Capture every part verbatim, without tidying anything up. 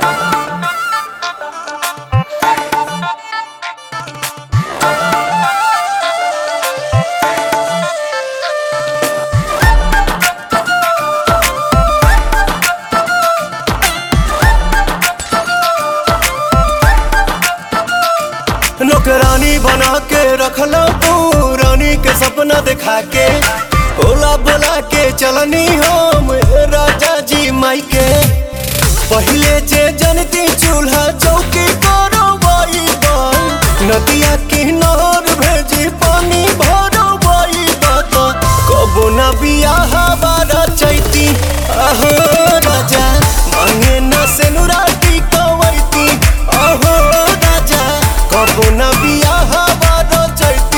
नौकरानी बना के रखला तू रानी के सपना दिखा के ओला बोला के चलनी हम राजा जी माई के पहले जे जनती चूल्हा चौकी करो बाई नदिया किनार भेजी पानी भरो बाई बात कबो न बियाह बारा चैती आहो राजा मांगे न सेनुराटी कवैती आहो राजा कबो न बियाह बारा चैती।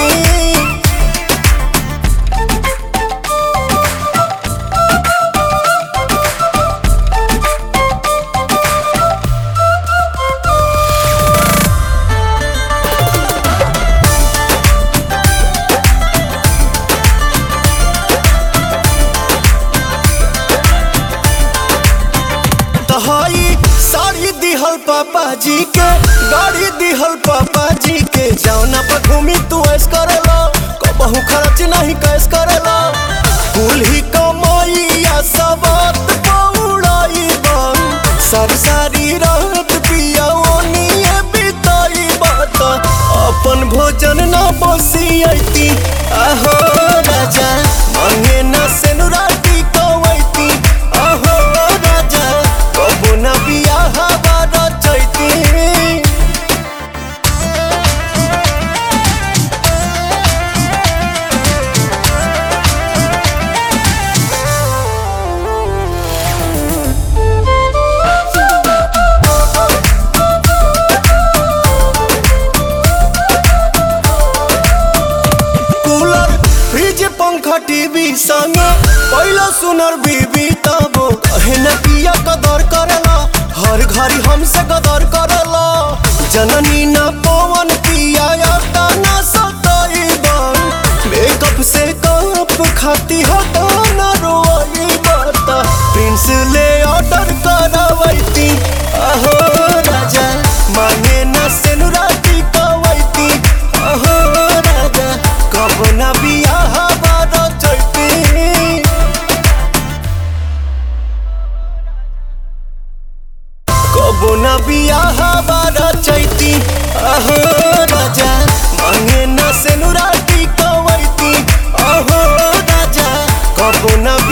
साड़ी दिहल पापा जी के गाड़ी दिहल पापा जी के जौना पर घूमी तू ऐस करेला कबहू खर्च नहीं कैस करेला कुल ही कमाइया सबत पौड़ाई बन सब सारी रात पिया ओनिए बिताई बात अपन भोजन न बसियती आहो राजा मांगे न सेनुराटी कवैती आहो राजा कबो न बियाह बारा चैती। कूलर फ्रिज पंखा टीवी संग पहला सुनर बीबी तबो कहे न किया कदर करेला हर घड़ी हमसे कदर करेला जननी न पवन किया न सताई बन मेकअप से कप खाती हटा न रोई बता प्रिंस ले ऑर्डर करवैती आहो राजा मांगे न सेनुराटी कवैती आहो राजा कब न बियाह बारा चैती। कबो न बियाह बारा चैती आहो राजा मांगे न सेनुराटी कवैती आहो राजा कबो न